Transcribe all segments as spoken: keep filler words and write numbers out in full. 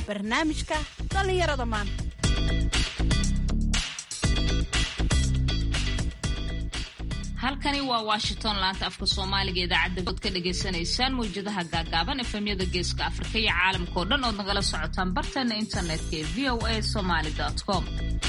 barnaamijka dhallinyarada maanta. halkani waa Washington, laanta afka Soomaaliga idaacadda cod ka dhageysanaysaan mawjadaha gaagaaban efemyada geeska Afrika iyo caalamka oo dhan oo nagala socotaan barteena internetka ee v o a somali dot com.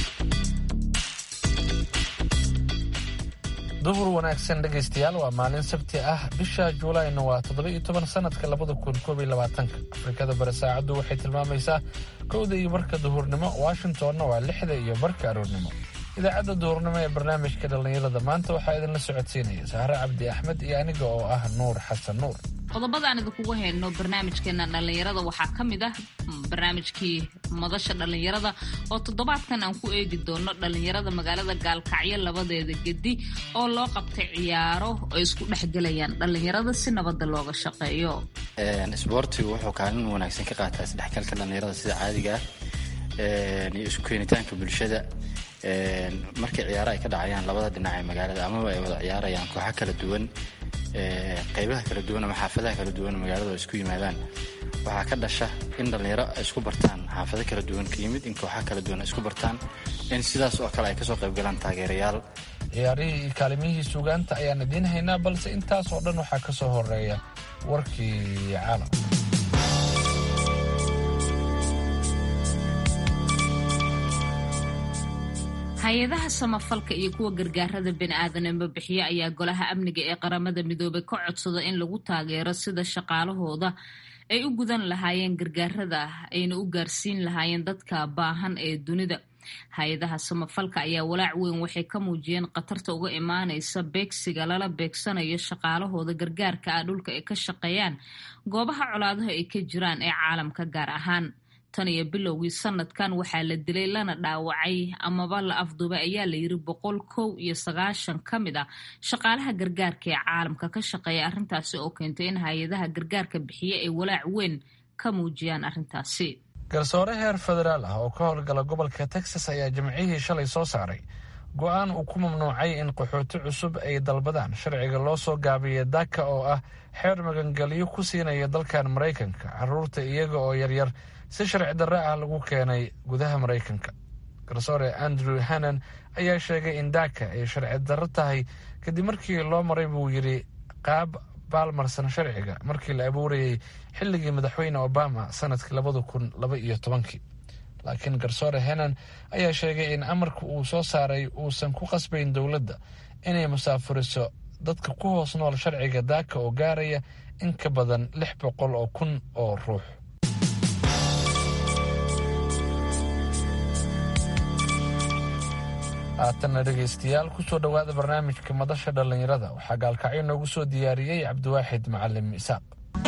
duhur wanaagsan dhegaystayaal, waa maalin sabti ah bisha Juulaayna waa toddoba iyo toban sanadka labada kun koob iyo labaatanka. Afrikada bari saacadu waxay tilmaamaysaa kowda iyo barka duhurnimo, Washingtonna waa lixda iyo barka aroornimo. idaacadda duhurnimo ee barnaamijka dhallinyarada maanta waxaa idinla socodsiinaya Sahre Cabdi Axmed iyo aniga oo ah Nuur Xasan Nuur. qodobada aan idinkugu hayno barnaamijkeena dhallinyarada waxaa ka mid ah barnaamijkii madasha dhallinyarada oo toddobaadkan aan ku eegi doono dhallinyarada magaalada Gaalkacyo labadeeda gedi oo loo qabtay ciyaaro oo isku dhexgelayaan dhallinyarada si nabadda looga shaqeeyo. isboortigu wuxuu kaalin wanaagsan ka qaataa isdhexgalka dhallinyarada sida caadiga ah iyo isku keenitaanka bulshada. markay ciyaaro ay ka dhacayaan labada dhinac ee magaalada amaba ay wada ciyaarayaan kooxo kala duwan, qaybaha kala duwan ama xaafadaha kala duwan magaalada oo isku yimaadaan, waxaa ka dhasha in dhallinyaro ay isku bartaan xaafado kala duwan ka yimid, in kooxo kala duwan ay isku bartaan, in sidaas oo kale ay kasoo qayb galaan taageerayaal. ciyaarihii iyo kaalimihii suugaanta ayaan idiin haynaa, balse intaas oo dhan waxaa ka soo horeeya warkii caalam. hay-adaha samafalka iyo kuwa gargaarada bini'aadanimo bixiya ayaa golaha amniga ee qaramada midoobay ka codsada in lagu taageero sida shaqaalahooda ay u gudan lahaayeen gargaarada ayna u gaarsiin lahaayeen dadka baahan ee dunida. hay-adaha samafalka ayaa walaac weyn waxay ka muujiyeen khatarta uga imaanaysa beegsiga lala beegsanayo shaqaalahooda gargaarka ah dhulka ay ka shaqeeyaan goobaha colaadaha ay ka jiraan ee caalamka gaar ahaan. tan iyo bilowgii sanadkan waxaa la dilay lana dhaawacay amaba la afduubay ayaa la yiri boqol kow iyo sagaashan ka mid ah shaqaalaha gargaarka ee caalamka ka shaqeeya, arrintaasi oo keentay in hay-adaha gargaarka bixiya ay walaac weyn ka muujiyaan arrintaasi. garsoore heer federaal ah oo ka howlgala gobolka Texas ayaa jimcihii shalay soo saaray go-aan uu ku mamnuucay in qaxooti cusub ay dalbadaan sharciga loo soo gaabiyay daaka oo ah xeer magangelyo ku siinaya dalkan Maraykanka carruurta iyaga oo yaryar si sharci darre ah lagu keenay gudaha Maraykanka. garsoore Andrew Hannan ayaa sheegay in daaka ay sharci darro tahay kadib markii loo maray buu yidhi qaab baalmarsan sharciga markii la abuurayay xilligii madaxweyne Obama sanadkii labada kun laba iyo tobankii. laakiin garsoore Hannan ayaa sheegay in amarka uu soo saaray uusan ku qasbayn dowladda inay musaafuriso dadka ku hoos nool sharciga daaka oo gaaraya in ka badan lix boqol oo kun oo ruux. haatana dhegaystayaal kusoo dhowaada barnaamijka madasha dhallinyarada. waxaa Gaalkacyo noogu soo diyaariyey Cabdiwaaxid Macalin Isaaq.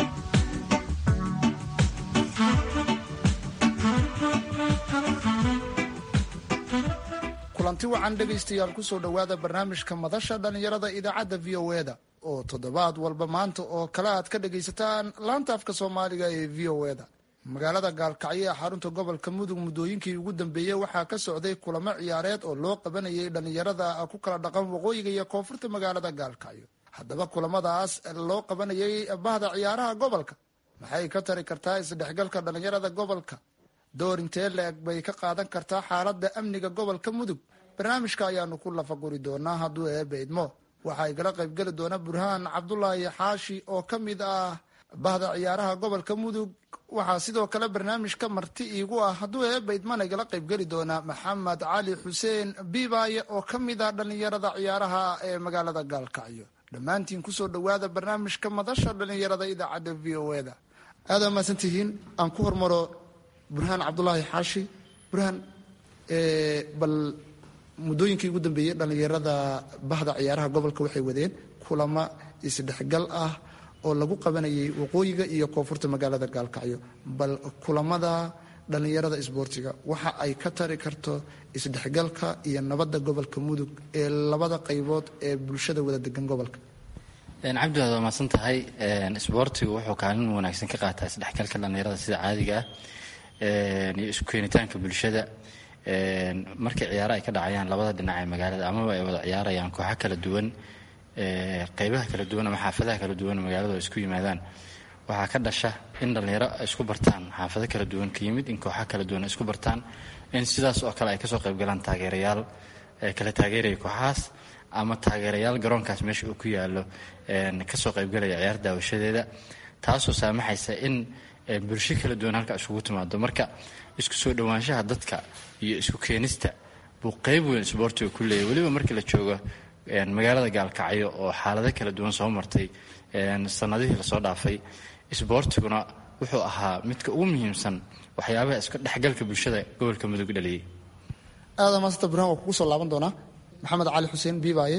kulanti wacan dhegaystayaal kusoo dhowaada barnaamijka madasha dhallinyarada idaacadda v o e da oo toddobaad walba maanta oo kale aad ka dhagaysataan laanta afka soomaaliga ee v o e da. magaalada Gaalkacyo ee xarunta gobolka Mudug muddooyinkii ugu dambeeyey waxaa ka socday kulamo ciyaareed oo loo qabanayay dhallinyarada ku kala dhaqan waqooyiga iyo koonfurta magaalada Gaalkacyo. haddaba kulamadaas loo qabanayay bahda ciyaaraha gobolka maxay ka tari kartaa isdhexgalka dhallinyarada gobolka? door intee la-eg bay ka qaadan kartaa xaaladda amniga gobolka Mudug? barnaamijka ayaanu ku lafaguri doonaa hadduu eebbe idmo. waxaa igala qaybgeli doona Burhaan Cabdulaahi Xaashi oo ka mid ah bahda ciyaaraha gobolka Mudug. waxaa sidoo kale barnaamijka marti iigu ah hadduu eebbe idmana igala qaybgeli doona Maxamed Cali Xuseen Biibaaye oo ka mid ah dhallinyarada ciyaaraha ee magaalada Gaalkacyo. dhammaantiin kusoo dhowaada barnaamijka madasha dhallinyarada idaacadda v o e da. aad aa mahadsantihiin. aan ku hormaro Burhaan Cabdulaahi Xaashi. Burhaan, bal muddooyinkii ugu dambeeyey dhallinyarada bahda ciyaaraha gobolka waxay wadeen kulamo isdhexgal ah oo lagu qabanayay waqooyiga iyo koonfurta magaalada Gaalkacyo. bal kulamada dhallinyarada isboortiga waxa ay ka tari karto isdhexgalka iyo nabadda gobolka Mudug ee labada qaybood ee bulshada wada degan gobolka. cabdi waad mahadsan tahay. isboortigu wuxuu kaalin wanaagsan ka qaataa isdhexgalka dhallinyarada sida caadiga ah iyo isku keenitaanka bulshada. markay ciyaaro ay ka dhacayaan labada dhinac ee magaalada amaba ay wada ciyaarayaan kooxo kala duwan, qaybaha kala duwan ama xaafadaha kala duwan magaalada oo isku yimaadaan, waxaa ka dhasha in dhallinyaro ay isku bartaan xaafado kala duwan ka yimid in kooxo kala duwan ay isku bartaan in sidaas oo kale ay kasoo qayb galaan taageerayaal kala taageeraya kooxahaas ama taageerayaal garoonkaas meesha uu ku yaalo kasoo qaybgalaya ciyaar daawashadeeda taasoo saamaxaysa in bulsho kala duwan halka isugu timaado marka isku soo dhawaanshaha dadka iyo isku keenista buu qayb weyn isboortiga ku leeyahay weliba markii la joogo magaalada gaalkacyo oo xaalado kala duwan soo martay sanadihii lasoo dhaafay isboortiguna wuxuu ahaa midka ugu muhiimsan waxyaabaha iska dhexgalka bulshada gobolka mudug dhaliyay aada maasanta burhaan waa kugu soo laaban doonaa maxamed cali xuseen biibaaye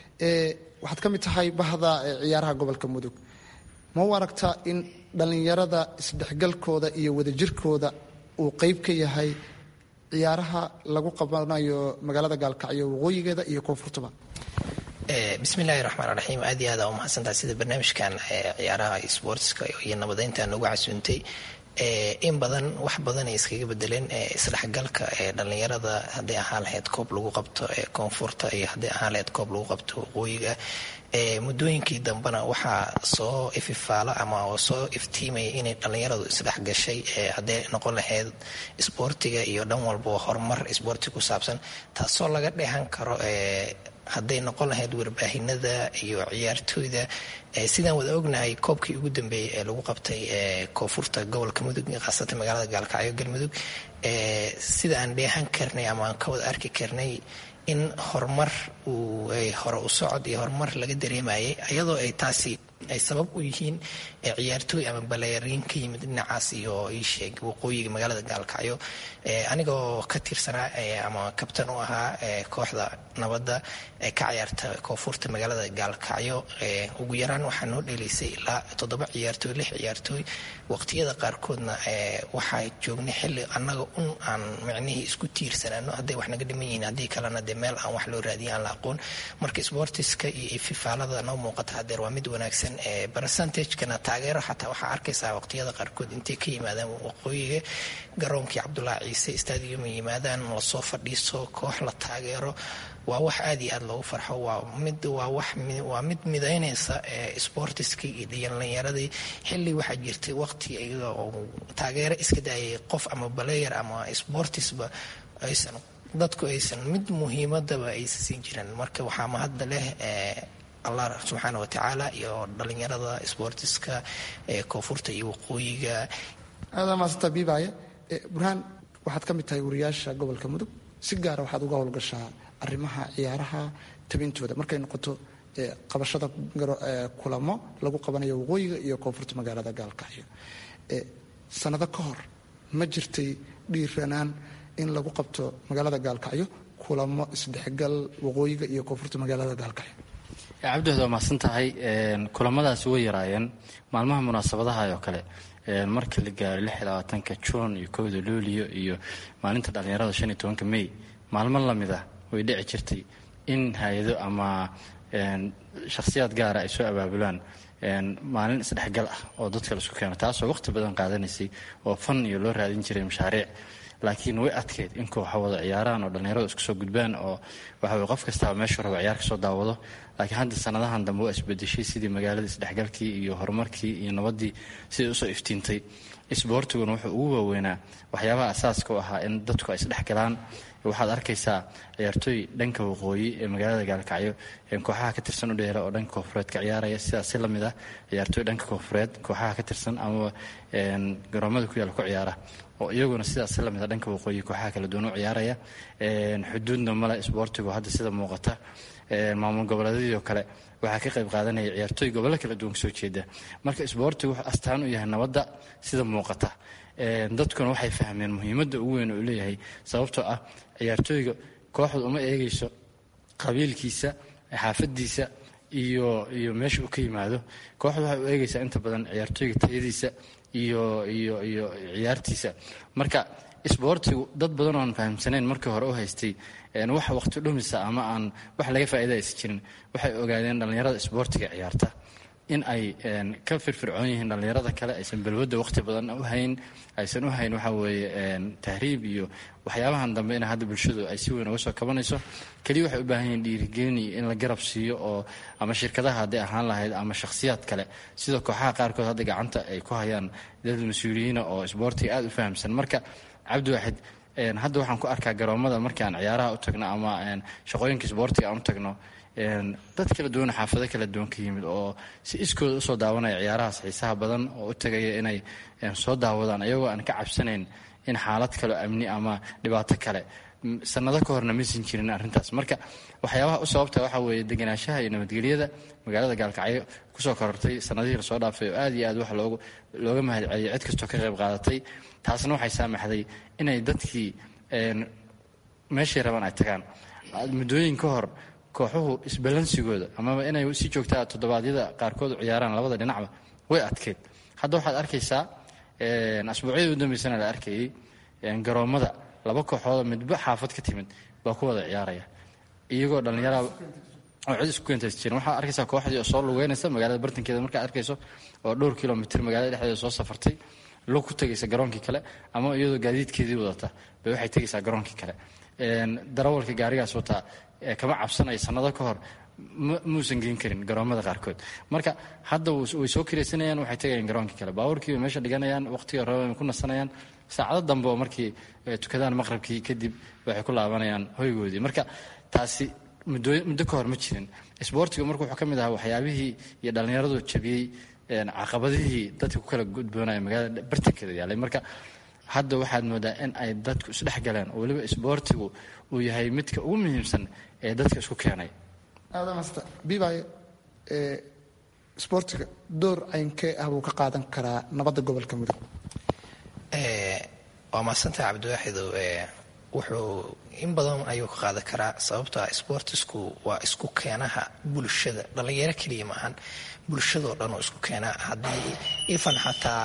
waxaad ka mid tahay bahda ciyaaraha gobolka mudug ma u aragtaa in dhallinyarada isdhexgalkooda iyo wadajirkooda uu qayb ka yahay ciyaaraha lagu qabanayo magaalada gaalkacyo waqooyigeeda iyo koonfurtaba bismillahi raxmaan raxiim aad iyo aada u mahadsantaha sida barnaamijkan ciyaaraha sportska iyo nabadeynta nagu casuuntay in badan wax badan ay iskaga bedeleen isdhexgalka dhalinyarada hadday ahaan lahayd koob lagu qabto koonfurta iyo hadday ahaan lahayd koob lagu qabto waqooyiga muddooyinkii dambena waxaa soo ififaalo ama soo iftiimaya inay dhalinyaradu isdhexgashay hadday noqon lahayd isboortiga iyo dhan walba horumar isboorti ku saabsan taasoo laga dheehan karo hadday noqon lahayd warbaahinada iyo ciyaartooyda sidaan wada ognahay koobkii ugu dambeeyey ee lagu qabtay koonfurta gobolka mudug khaasatan magaalada gaalkacyo galmudug sida aan dheehan karnay ama aan ka wada arki karnay in horumar uu hore u socod iyo horumar laga dareemayay iyadoo ay taasi ay sabab u yihiin ciyaartooy ama baleeriin ka yimid dhinacaas iyo iisheeg waqooyiga magaalada gaalkacyo anigoo ka tirsanaa ama kabtan u ahaa kooxda nabadda ee ka ciyaarta koonfurta magaalada gaalkacyo ugu yaraan waxaa noo dheelaysay ilaa toddoba ciyaartooy lix ciyaartooy waqtiyada qaarkoodna waxaa joognay xilli annaga un aan micnihii isku tiirsanaano hadday wax naga dhiman yihiin haddii kalena dee meel aan wax loo raadiya aan la aqoon marka sportiska iyo fifaalada noo muuqata hadeer waa mid wanaagsan percentagekana taageero xataa waxaa arkaysaa waqtiyada qaarkood intay ka yimaadaan waqooyiga garoonkii cabdulaahi ciise stadium yimaadaan lasoo fadhiiso koox la taageero waa wax aad iyo aad loogu farxo waa mid waa wax waa mid midaynaysa sportiskii iyo dhalinyaradii xilli waxaa jirtay waqti iyaga oo taageero iska daayay qof ama balayer ama sportisba aysan dadku aysan mid muhiimadaba aysan siin jiran marka waxaa mahadda leh allah subxaana watacaala iyo dhalinyarada sportiska ee koonfurta iyo waqooyiga aada maasanta biibaaye burhaan waxaad ka mid tahay wariyaasha gobolka mudug si gaara waxaad uga howlgashaa arrimaha ciyaaraha tabintooda markay noqoto qabashada kulamo lagu qabanayo waqooyiga iyo koonfurta magaalada gaalkacyo sanado ka hor ma jirtay dhiiranaan in lagu qabto magaalada gaalkacyo kulamo isdhexgal waqooyiga iyo koonfurta magaalada gaalkacyo cabdihood waa mahadsan tahay kulamadaasi way yaraayeen maalmaha munaasabadaha oo kale markii la gaaro lix iyo labaatanka juun iyo kowda luuliyo iyo maalinta dhalinyarada shan iyo tobanka may maalmo lamid ah way dhici jirtay in hay-ado ama shakhsiyaad gaara ay soo abaabulaan maalin isdhexgal ah oo dadka la isku keeno taasoo waqti badan qaadanaysay oo fan iyo loo raadin jiray mashaariic laakiin way adkeyd in kooxa wada ciyaaraan oo dhallinyaradu isku soo gudbaan oo waxaweye qof kastaba meeshuu raba ciyaar kasoo daawado laakiin hadda sanadahan dambe waa isbedeshay sidii magaalada isdhexgalkii iyo horumarkii iyo nabaddii sidai usoo iftiintay isboortiguna wuxuu ugu waaweynaa waxyaabaha asaaska u ahaa in dadku ay isdhexgalaan waxaad arkaysaa ciyaartooy dhanka waqooyi ee magaalada gaalkacyo kooxaha ka tirsan u dheera oo dhanka koonfureed ka ciyaaraya sidaas si lamid ah ciyaartooy dhanka koonfureed kooxaha ka tirsan ama garoomada ku yaala ku ciyaara oo iyaguna sidaas si lamid ah dhanka waqooyi kooxaha kala duwan u ciyaaraya xuduudna male isboortigu hadda sida muuqata maamul goboleedyadii oo kale waxaa ka qayb qaadanaya ciyaartooy gobollo kala duwan kasoo jeeda marka isboortigu wuxuu astaan u yahay nabadda sida muuqata dadkuna waxay fahmeen muhiimadda ugu weyn oo leeyahay sababtoo ah ciyaartooyga kooxdu uma eegayso qabiilkiisa xaafadiisa iyo iyo meesha uu ka yimaado kooxdu waxay u eegaysaa inta badan ciyaartooyga tayadiisa iyo iyo iyo ciyaartiisa marka isboortigu dad badan oo aan fahamsanayn markii hore u haystay wax waqti dhumisa ama aan wax laga faa'iida aysan jirin waxay ogaadeen dhallinyarada isboortiga ciyaarta in ay ka firfircoon yihiin dhallinyarada kale, aysan balwadda waqti badan u hayn, aysan u hayn waxa weeye tahriib iyo waxyaabahan dambe in hadda bulshadu ay si weyn uga soo kabanayso. keliya waxay u baahan yihiin dhiirigelin iyo in la garab siiyo, oo ama shirkadaha hadday ahaan lahayd ama shakhsiyaad kale sida kooxaha qaarkood hadda gacanta ay ku hayaan dad mas-uuliyiina oo isboortiga aada u fahamsan. marka cabdiwaaxid, hadda waxaan ku arkaa garoomada markaan ciyaaraha u tagno ama shaqooyinka isboortiga aan u tagno dad kala duwan, xaafado kala duwan ka yimid oo si iskooda usoo daawanaya ciyaarahaas xiisaha badan, oo u tagaya inay soo daawadaan ayagoo aan ka cabsanayn in xaalad kale amni ama dhibaato kale sanado ka horna maysan jirin arrintaas. marka waxyaabaha u sababta waxa weeye deganaanshaha iyo nabadgelyada magaalada gaalkacyo kusoo korortay sanadihii lasoo dhaafay oo aad iyo aad wax loogu looga mahadceliyay cid kastoo ka qayb qaadatay. taasna waxay saamaxday inay dadkii meeshay rabaan ay tagaan. muddooyin ka hor kooxuhu isbalansigooda amaba inay si joogtaa toddobaadyada qaarkood u ciyaaraan labada dhinacba way adkeyd. hadda waxaad arkaysaa asbuucyadii u dambeysana la arkayay garoomada laba kooxoodoo midba xaafad ka timid baa ku wada ciyaaraya iyagoo dhallinyara oo cid isku keentays jirin. waxaad arkaysaa kooxdii oo soo lugeynaysa magaalada bartankeeda markaad arkayso oo dhowr kilomitr magaalada dhexdeeda soo safartay lug ku tegaysa garoonkii kale, ama iyadoo gaadiidkeedii wadata bay waxay tegaysaa garoonkii kale. darawalka gaarigaas wataa kama cabsanaya sanado ka hor muusan geen karin garoomada qaarkood. marka hadda way soo kiraysanayaan, waxay tegayaan garoonkii kale, baabuurkiiba meesha dhiganayaan, waqtiga rabaan ku nasanayaan, saacado dambe oo markii tukadaan maqrabkii kadib waxay ku laabanayaan hoygoodii. marka taasi muddo muddo ka hor ma jirin. isboortigu marka wuxuu ka mid ahaa waxyaabihii iyo dhallinyaradu jabiyey caqabadihii dadka ku kala gudboonaya magaalada bartankeeda yaalay. marka hadda waxaad moodaa in ay dadku isdhex galeen, oo weliba isboortigu uu yahay midka ugu muhiimsan ee dadka isku keenay. aadamasta bibaye isboortiga door caynkee ah buu ka qaadan karaa nabadda gobolka mudug? waa mahadsantay cabdiwaaxidow. wuxuu in badan ayuu ka qaadan karaa, sababtoo ah isboortisku waa isku keenaha bulshada, dhallinyaro keliya maahan, bulshadoo dhan oo isku keenaa. haddii ifan xataa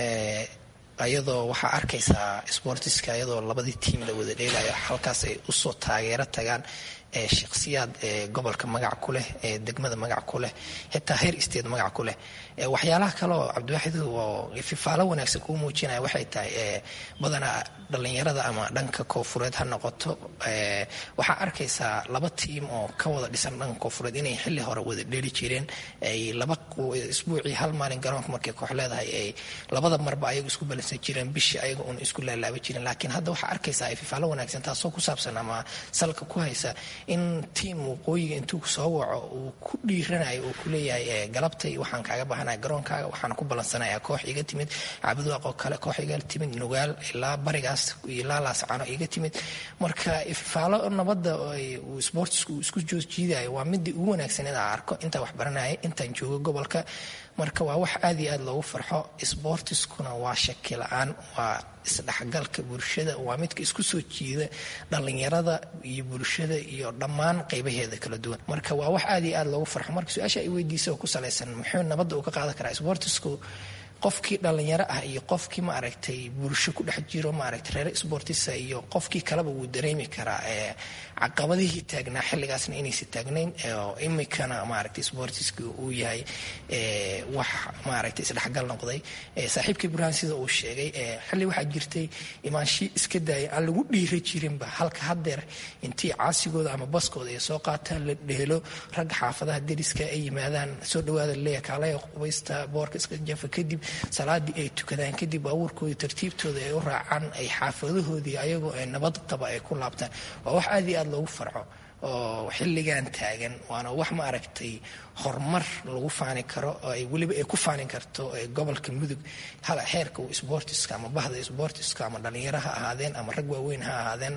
ayadoo waxaa arkaysaa isboortiska ayadoo labadii tiim la wada dheelayo halkaas ay usoo taageero tagaan shakhsiyaad gobolka magac ku leh, degmada magac ku leh, xitaa heer isteed magac ku leh. waxyaalaha kale oo cabdiwaaxid oo fifaalo wanaagsan kuu muujinaya waxay tahay badanaa dhallinyarada ama dhanka koofureed ha noqoto, waxaa arkaysaa laba tiim oo ka wada dhisan dhanka koofureed inay xilli hore wada dheeli jireen, ay laba isbuucii hal maalin garoonka markay koox leedahay ay labada marba ayagu isku balansan jireen, bishii ayaga un isku laalaaba jireen. laakiin hadda waxaa arkaysaa fifaalo wanaagsan taasoo ku saabsan ama salka ku haysa in tiim waqooyiga intuu soo waco uu ku dhiiranayo uu ku leeyahay galabtay waxaan kaaga baahanaya garoonkaaga, waxaan ku balansanaya koox iga timid cabdiwaaqoo kale, koox iga timid nugaal ilaa barigaas ilaa laascano iga timid. marka ifaalo nabadda uu isboortisku isku joosjiidayo waa midii ugu wanaagsaneed aan arko intaan wax baranaya intaan joogo gobolka. marka waa wax aad iyo aad loogu farxo. isboortiskuna waa shaki la-aan, waa isdhexgalka bulshada, waa midka isku soo jiida dhallinyarada iyo bulshada iyo dhammaan qaybaheeda kala duwan. marka waa wax aad iyo aad loogu farxo. marka su-aasha ay weydiisa oo ku salaysan muxuu nabadda uu ka qaadan karaa isboortisku, qofkii dhallinyaro ah iyo qofkii maaragtay bulsho ku dhex jiro maaragtay reer isboortisa iyo qofkii kaleba wuu dareemi karaa caqabadihii taagnaa xilligaasna inaysan taagnayn, oo imikana maaragtay isboortiska uu yahay wax maaragtay isdhexgal noqday. saaxiibkii burhaan sida uu sheegay xilli waxaa jirtay imaanshii iska daaya aan lagu dhiira jirinba, halka haddeer intii caasigooda ama baskooda ay soo qaataan la dheelo, ragga xaafadaha deriska ay yimaadaan soo dhawaada leeya kaalaya qubaysta boorka iska jafa, kadib salaadii ay tukadaan, kadib baabuurkooda tartiibtooda ay u raacaan, ay xaafadahoodii ayagoo ay nabad qaba ay ku laabtaan. waa wax aad iyo aad loogu farco oo xilligan taagan, waana wax ma aragtay horumar lagu faani karo oo ay weliba ay ku faani karto gobolka mudug hala xeerka uu isboortiska ama bahda isboortiska ama dhallinyaro ha ahaadeen ama rag waaweyn ha ahaadeen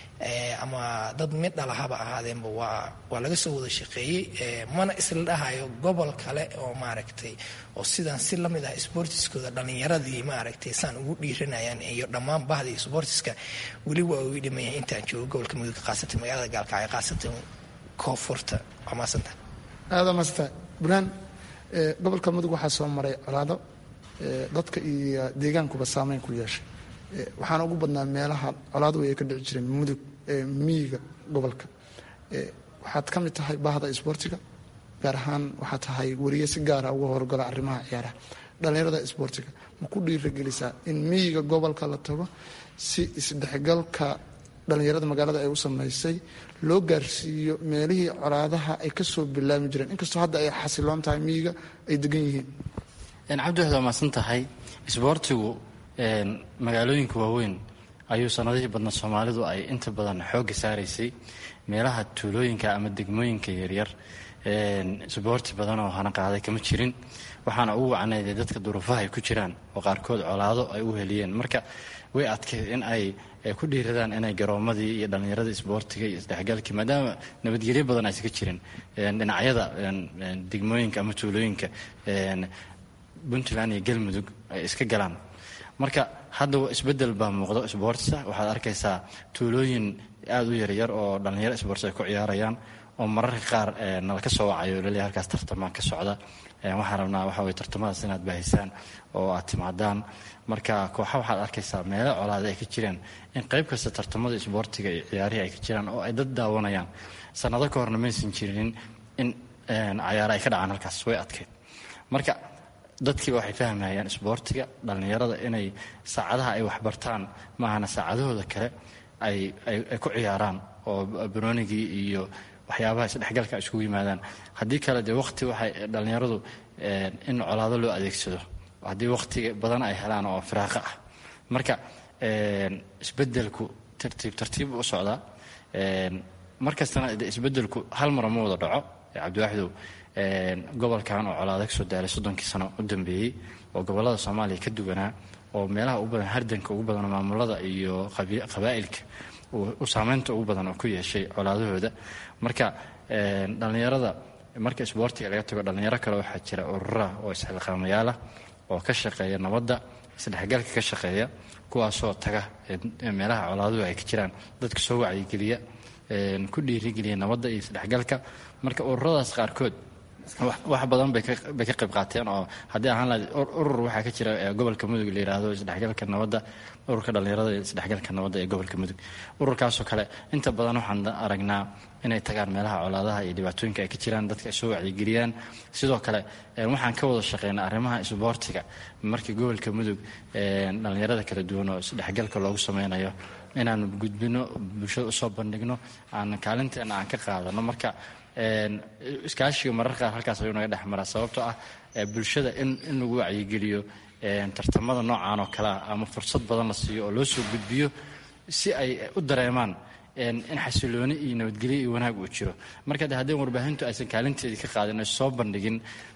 ama dad mid dhalahaba ahaadeenba waa waa laga soo wada shaqeeyey. mana isla dhahayo gobol kale oo maaragtay oo sidaan si lamid ah isboortiskooda dhallinyaradii maaragtay saan ugu dhiiranayaan iyo dhammaan bahda isboortiska weli waa uu dhimaya intaan joogo gobolka mudug, khaasatan magaalada gaalkacyo, khaasatan koonfurta. waa maasanta aada masta burhaan. gobolka mudug waxaa soo maray colaado dadka iyo deegaankuba saameyn ku yeeshay, waxaana ugu badnaa meelaha colaadu ay ka dhici jireen mudug miyiga gobolka. waxaad ka mid tahay bahda isboortiga, gaar ahaan waxaa tahay wariye si gaara uga howlgala arrimaha ciyaaraha dhallinyarada isboortiga ma ku dhiiragelisaa in miyiga gobolka la tago si isdhexgalka dhallinyarada magaalada ay u samaysay loo gaarsiiyo meelihii colaadaha ay kasoo bilaami jireen inkastoo hadda ay xasiloon tahay miyiga ay degan yihiin? cabdiwaxid waa mahadsan tahay. isboortigu magaalooyinka waaweyn ayuu sanadihii badna soomaalidu ay inta badan xoogga saaraysay. meelaha tuulooyinka ama degmooyinka yaryar isboorti badan oo hana qaaday kama jirin, waxaana ugu wacnayday dadka duruufaha ay ku jiraan oo qaarkood colaado ay u heliyeen. marka way adkayd in ay ku dhiiradaan inay garoomadii iyo dhallinyarada isboortiga iyo isdhexgalkii, maadaama nabadgelyo badan aysan ka jirin dhinacyada degmooyinka ama tuulooyinka puntland iyo galmudug ay iska galaan. marka hadda isbedel baa muuqdo isboortisa. waxaad arkaysaa tuulooyin aada u yaryar oo dhallinyaro isboortis ay ku ciyaarayaan oo mararka qaar nala ka soo wacayo laleeyahay halkaas tartamaan ka socda, waxaan rabnaa waxa weye tartamadaas inaad baahisaan oo aad timaadaan. marka kooxa waxaad arkaysaa meelo colaada ay ka jiraan in qayb kasta tartamada isboortiga iyo ciyaarihii ay ka jiraan oo ay dad daawanayaan. sanado ka horna maysan jirinin in cayaara ay ka dhacaan halkaas, way adkayd. marka dadkiiba waxay fahmayaan isboortiga dhallinyarada inay saacadaha ay waxbartaan maahana saacadahooda kale ay ay ku ciyaaraan oo banoonigii iyo waxyaabaha isdhexgalka ay iskugu yimaadaan. haddii kale dee waqti waxay dhallinyaradu in colaado loo adeegsado haddii waqti badan ay helaan oo firaaqa ah. marka isbedelku tartiib tartiib u socdaa. markastana isbedelku hal mara ma wada dhaco cabdiwaaxidow. gobolkan oo colaada kasoo daalay soddonkii sano u dambeeyey oo gobolada soomaaliya ka duwanaa oo meelaha ugu badan hardanka ugu badan maamulada iyo qabaa'ilka u saameynta ugu badan oo ku yeeshay colaadahooda. marka dhallinyarada marka isboortiga laga tago dhallinyaro kale waxaa jira urura oo isxilqaamayaala oo ka shaqeeya nabadda isdhexgalka ka shaqeeya, kuwaasoo taga meelaha colaaduhu ay ka jiraan dadka soo wacyigeliya, ku dhiirigeliya nabadda iyo isdhexgalka. marka ururadaas qaarkood wax badan bay ka qayb qaateen oo haddii ahaan lahayd urur waxaa ka jira gobolka mudug la yidhaahdo isdhexgalka nabadda, ururka dhallinyarada iyo isdhexgalka nabadda ee gobolka mudug. ururkaasoo kale inta badan waxaan aragnaa inay tagaan meelaha colaadaha iyo dhibaatooyinka ay ka jiraan, dadka ay soo wacyigeliyaan. sidoo kale waxaan ka wada shaqeynaa arrimaha isboortiga markii gobolka mudug dhallinyarada kala duwan oo isdhexgalka loogu sameynayo inaanu gudbino, bulshada usoo bandhigno, aan kaalinteena aan ka qaadano. marka iskaashiga mararka qaar halkaas ayuu naga dhex maraa sababtoo ah bulshada in in lagu wacyigeliyo tartamada noocaan oo kalea ama fursad badan la siiyo oo loo soo gudbiyo si ay u dareemaan in xasilooni iyo nabadgelyo iyo wanaag uu jiro. marka de haddii warbaahintu aysan kaalinteedii ka qaadin ay soo bandhigin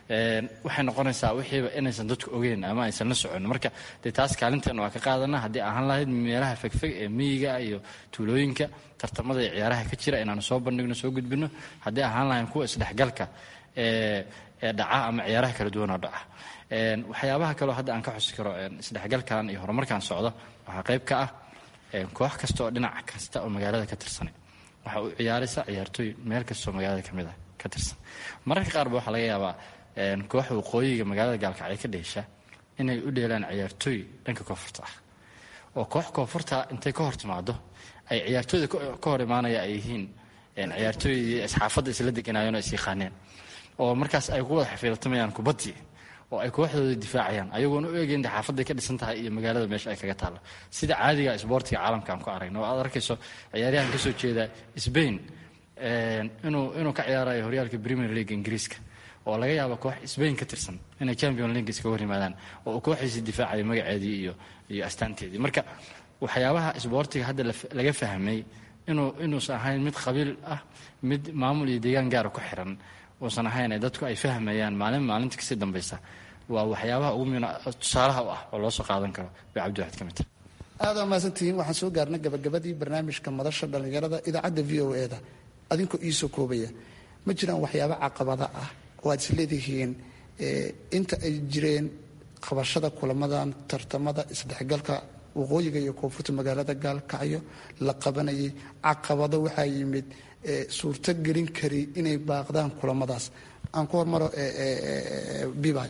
waxay noqonaysaa wixiiba inaysan dadku ogeyn ama aysan la socon. marka dee taas kaalinteena waa ka qaadana haddii ahaan lahayd meelaha fegfeg ee miyiga iyo tuulooyinka tartamada iyo ciyaaraha ka jira inaanu soo bandhigno soo gudbino, haddii ahaan lahayn kuwa isdhexgalka ee dhaca ama ciyaaraha kala duwan oo dhaca. waxyaabaha kaleo hadda aan ka xusi karo isdhexgalkan iyo horumarkan socda waxaa qayb ka ah koox kasta oo dhinac kasta oo magaalada ka tirsanay waxa uu ciyaaraysa ciyaartooy meel kastoo magaalada kamid ah ka tirsan. mararka qaarba waxaa laga yaabaa kooxda waqooyiga magaalada gaalkacyo ka dheesha inay u dheelaan ciyaartooy dhanka koonfurta ah oo koox koonfurta intay ka hor timaado ay ciyaartooyda ka hor imaanaya ay yihiin ciyaartooydii asxaafadda isla deganaayeen oo is yaqaaneen oo markaas ay ku wada xafiiltamayaan kubaddii oo ay kooxdooda difaacayaan ayagoona u eegeyn xaafadday ka dhisan tahay iyo magaalada meesha ay kaga taallo sida caadiga isboortiga caalamka aan ku aragno oo aad arkayso ciyaaryahan ka soo jeeda Spain inuu inuu ka ciyaarayo horyaalka Premier League Ingiriiska oo laga yaabo koox Spain ka tirsan inay Champions League iska hor yimaadaan oo kooxiisa difaacayo magaceedii iyo iyo astaanteedii. marka waxyaabaha isboortiga hadda laga fahmay inuu inuusan ahayn mid qabiil ah mid maamul iyo deegaan gaar ku xiran uusan ahayn dadku ay fahmayaan maalin maalinta kasii dambaysa waa waxyaabaha ugu muhiimsan tusaalaha u ah oo loo soo qaadan karo bay cabdiwaxid ka mid tahay. aad waa mahadsantihiin. waxaan soo gaarnay gabagabadii barnaamijka madasha dhallinyarada idaacadda v o e da adinkoo iisoo koobaya ma jiraan waxyaabo caqabada ah oo aad is leedihiin inta ay jireen qabashada kulamadan tartamada isdhexgalka waqooyiga iyo koonfurta magaalada gaalkacyo la qabanayay caqabado waxaa yimid suurto gelin kari inay baaqdaan kulamadaas? aan ku hormaro bibay.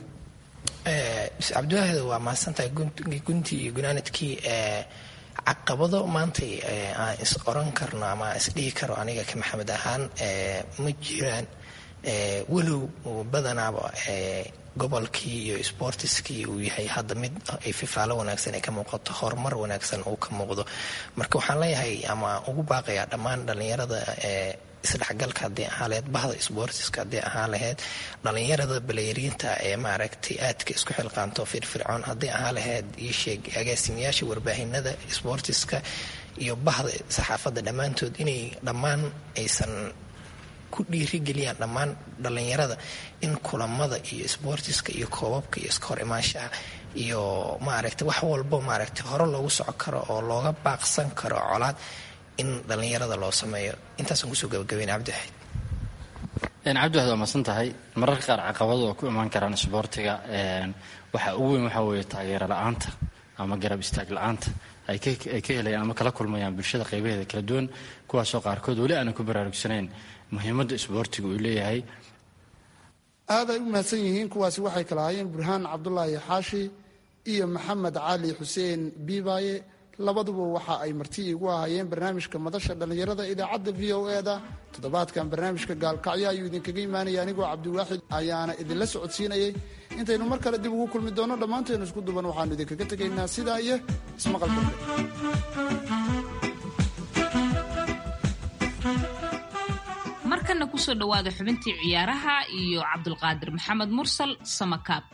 cabdiwaahid waa mahadsantahay guntii iyo gunaanadkii caqabado maantay aan is oran karno ama is dhihi karo aniga ka maxamed ahaan ma jiraan walow badanaaba gobolkii iyo sportiskii uu yahay hadda mid ay fifaalo wanaagsan ay ka muuqato horumar wanaagsan uu ka muuqdo marka waxaan leeyahay ama ugu baaqayaa dhammaan dhallinyarada isdhexgalka haddii ahaa laheyd bahda sportiska haddii ahaa laheyd dhallinyarada baleyriinta ee maaragtay aadka isku xilqaanto firfircoon haddii ahaa laheyd io sheeg agaasimayaasha warbaahinada sportiska iyo bahda saxaafadda dhammaantood inay dhammaan aysan ku dhiirigeliyaan dhammaan dhallinyarada in kulamada iyo sportiska iyo koobabka iyo iska hor imaanshaha iyo maaragtay wax walbo maaragtay hore loogu soco karo oo looga baaqsan karo colaad in dhallinyarada loo sameeyo intaasaan kusoo gabagabayna cabdiwaxid cabdiwaxid waa masan tahay mararka qaar caqabado oo ku imaan karaan isboortiga waxaa ugu weyn waxaa weeye taageero la-aanta ama garab istaag la-aanta ay ka helayaan ama kala kulmayaan bulshada qaybaheeda kala duwan kuwaasoo qaarkood weli aanan ku baraarugsanayn muhiimadda isboortiga uu leeyahay. aad ay u mahadsan yihiin kuwaasi waxay kala ahaayeen burhaan cabdulaahi xaashi iyo maxamed cali xuseen biibaaye labaduba waxa ay marti igu ahaayeen barnaamijka madasha dhallinyarada idaacadda v o e-da toddobaadkan barnaamijka gaalkacyo ayuu idinkaga imaanaya anigoo cabdiwaaxid ayaana idinla socodsiinayay intaynu mar kale dib ugu kulmi doono dhammaanteenu isku duban waxaanu idinkaga tegaynaa sidaa iyo ismaqal dambe. markana kusoo dhawaada xubintii ciyaaraha iyo cabdulqaadir maxamed mursal samakaab.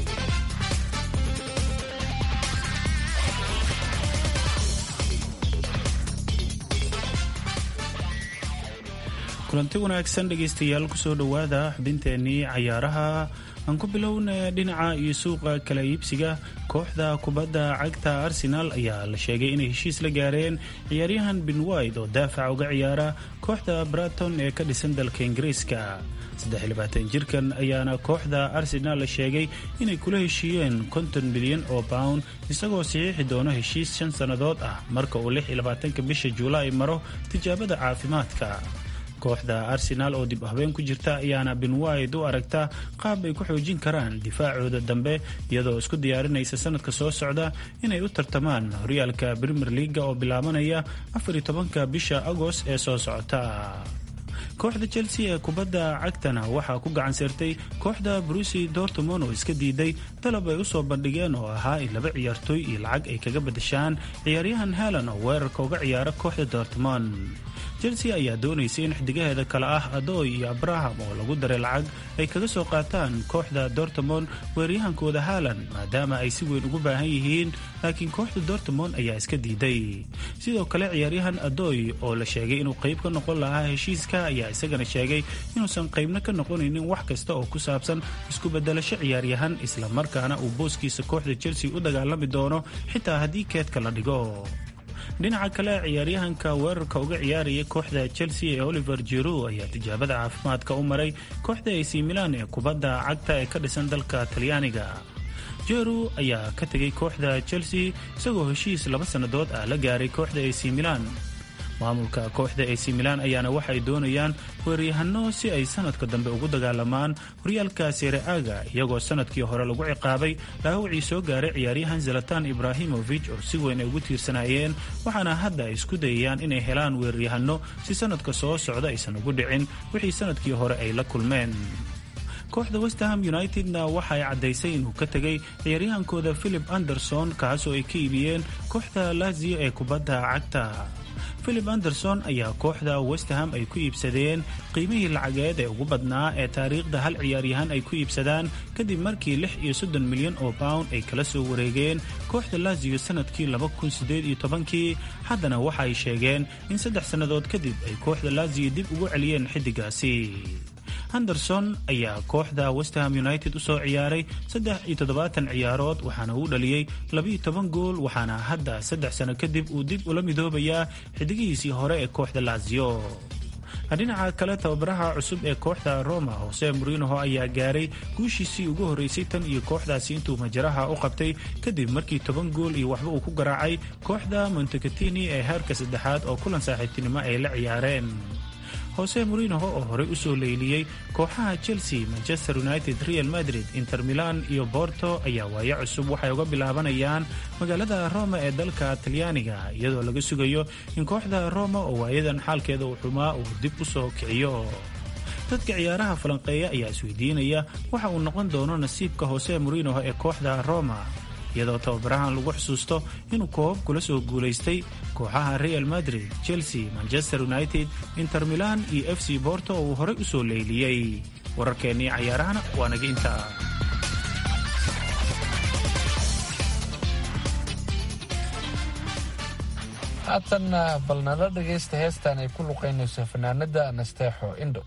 kulanti wanaagsan dhegaystayaal kusoo dhowaada xubinteennii cayaaraha aan ku bilowna dhinaca iyo suuqa kala iibsiga kooxda kubadda cagta arsenal ayaa la sheegay inay heshiis la gaareen ciyaaryahan ben white oo daafaca uga ciyaara kooxda Brighton ee ka dhisan dalka Ingiriiska. saddex iyo labaatan jirkan ayaana kooxda Arsenal la sheegay inay kula heshiiyeen konton milyan oo pound isagoo saxiixi doono heshiis shan sannadood ah marka uu lix iyo labaatanka bisha Juulaay maro tijaabada caafimaadka. kooxda Arsenal oo dib habeen ku jirta ayaana Ben White u aragta qaab ay ku xoojin karaan difaacooda dambe iyadoo isku diyaarinaysa sanadka soo socda inay u tartamaan horyaalka Premier League oo bilaabanaya afar iyo tobanka bisha Agost ee soo socota. kooxda Chelsea ee kubadda cagtana waxaa ku gacan saartay kooxda Borussia Dortmund oo iska diiday dalab ay u soo bandhigeen oo ahaa in laba ciyaartooy iyo lacag ay kaga badashaan ciyaaryahan Haaland oo weerarka uga ciyaara kooxda Dortmund. Chelsea ayaa doonaysay in xidigaheeda kale ah Adoy iyo Abraham oo lagu daray lacag ay kaga soo qaataan kooxda Dortmund weeraryahankooda Haaland maadaama ay si weyn ugu baahan yihiin, laakiin kooxda Dortmund ayaa iska diiday. sidoo kale ciyaaryahan Adoy oo la sheegay inuu qayb ka noqon lahaa heshiiska ayaa isagana sheegay inuusan qaybna ka noqonaynin wax kasta oo ku saabsan isku bedelasho ciyaaryahan isla markaana uu booskiisa kooxda Chelsea u dagaalami doono xitaa haddii keedka la dhigo. dhinaca kale ciyaaryahanka weerarka uga ciyaaraya kooxda Chelsea ee Oliver Giroud ayaa tijaabada caafimaadka u maray kooxda A C Milan ee kubadda cagta ee ka dhisan dalka Talyaaniga. Giroud ayaa ka tegay kooxda Chelsea isagoo heshiis laba sannadood ah la gaaray kooxda A C Milan. maamulka kooxda A C Milan ayaana waxay doonayaan weeraryahanno si ay sanadka dambe ugu dagaalamaan horyaalka Serie A-ga iyagoo sanadkii hore lagu ciqaabay dhaawacii soo gaaray ciyaaryahan Zlatan Ibrahimovic oo si weyn ay ugu tiirsanaayeen, waxaana hadda ay isku dayayaan inay helaan weeraryahanno si sanadka soo socda aysan ugu dhicin wixii sanadkii hore ay la kulmeen. kooxda West Ham United-na waxa ay caddaysay inuu ka tegay ciyaaryahankooda Philip Anderson kaasoo ay ka iibiyeen kooxda Lazio ee kubadda cagta. Philip Anderson ayaa kooxda West Ham ay ku iibsadeen qiimihii lacageed ee ugu badnaa ee taariikhda hal ciyaaryahan ay ku iibsadaan kadib markii lix iyo soddon milyan oo pound ay kala soo wareegeen kooxda Lazio sanadkii laba kun siddeed iyo tobankii. haddana waxa ay sheegeen in saddex sannadood kadib ay kooxda Lazio dib ugu celiyeen xidigaasi. Henderson ayaa kooxda West Ham United u soo ciyaaray saddex iyo toddobaatan ciyaarood waxaana uu dhaliyay laba iyo toban gool, waxaana hadda saddex sano kadib uu dib ula midoobayaa xidigihiisii hore ee kooxda Lazio. dhinaca kale tababaraha cusub ee kooxda Roma Jose Mourinho ayaa gaaray guushiisii ugu horeysay tan iyo kooxdaasi intuu majaraha u qabtay kadib markii toban gool iyo waxba uu ku garaacay kooxda Montecatini ee heerka saddexaad oo kulan saaxiibtinimo ay la ciyaareen. Jose Mourinho oo horey u soo leyliyey kooxaha Chelsea, Manchester United, Real Madrid, Inter Milan iyo Porto ayaa waayo cusub waxay uga bilaabanayaan magaalada Roma ee dalka Talyaaniga iyadoo laga sugayo in kooxda Roma oo waayadan xaalkeeda uu xumaa uu dib u soo kiciyo. dadka ciyaaraha falanqeeya ayaa isweydiinaya waxa uu noqon doono nasiibka Jose Mourinho ee kooxda Roma, iyadoo tababarahan lagu xusuusto inuu koob kula soo guulaystay kooxaha Real Madrid, Chelsea, Manchester United, Inter Milan iyo F C Porto oo uu horey u soo leyliyey. wararkeennii cayaarahana waa naga intaa. haatanna bal nala dhegaysta heestan ay ku luqaynayso fanaanada Nasteexo Indho.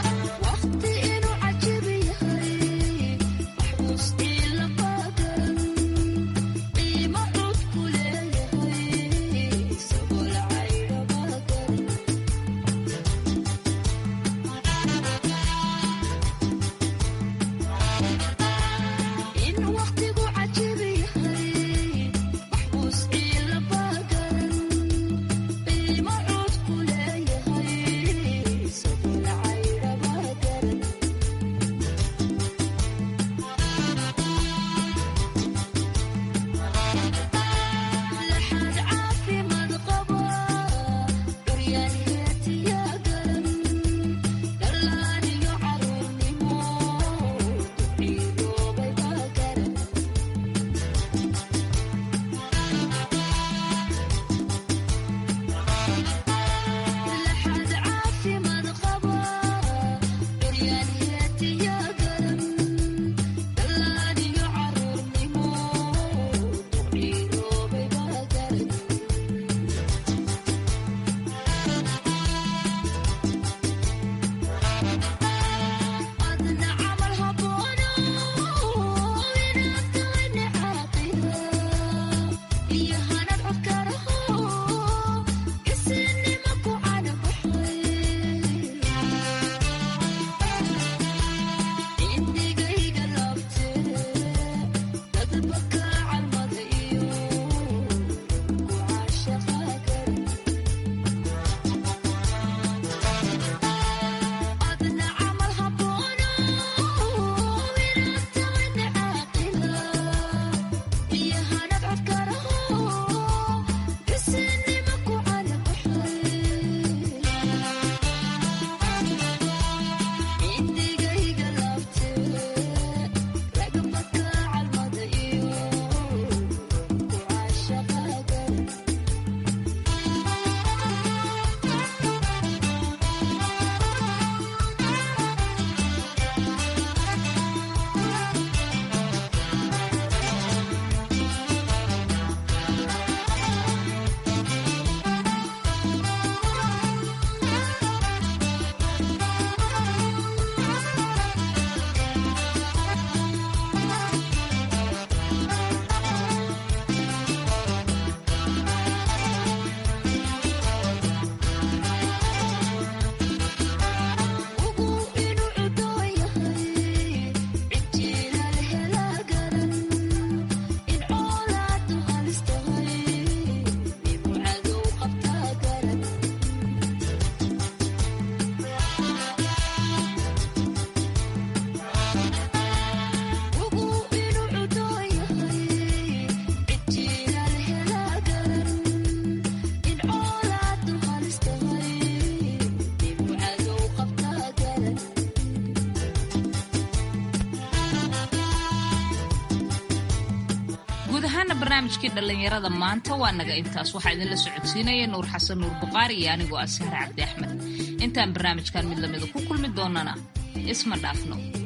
barnaamijkii dhallinyarada maanta waa naga intaas. waxaa idinla socodsiinaya nuur xasan nuur buqaari iyo anigoo ah Sahra Cabdi Axmed. intaan barnaamijkan mid lamida ku kulmi doonana isma dhaafno.